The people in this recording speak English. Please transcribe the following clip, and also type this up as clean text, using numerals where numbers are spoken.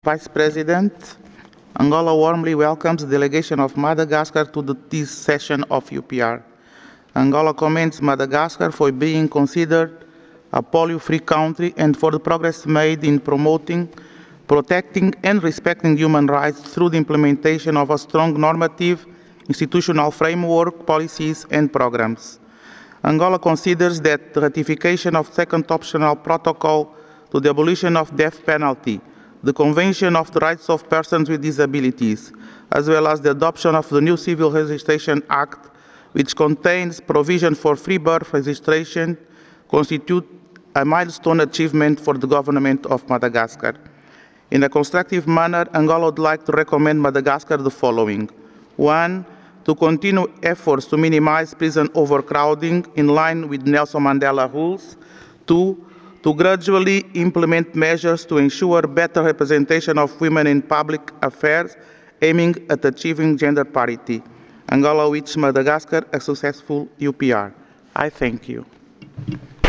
Vice President, Angola warmly welcomes the delegation of Madagascar to this session of UPR. Angola commends Madagascar for being considered a polio-free country and for the progress made in promoting, protecting and respecting human rights through the implementation of a strong normative, institutional framework, policies and programs. Angola considers that the ratification of the second optional protocol to the abolition of death penalty, the Convention of the Rights of Persons with Disabilities, as well as the adoption of the new Civil Registration Act, which contains provision for free birth registration, constitute a milestone achievement for the government of Madagascar. In a constructive manner, Angola would like to recommend Madagascar the following. 1. To continue efforts to minimize prison overcrowding in line with Nelson Mandela rules. 2. To gradually implement measures to ensure better representation of women in public affairs, aiming at achieving gender parity. Angola wishes Madagascar a successful UPR. I thank you.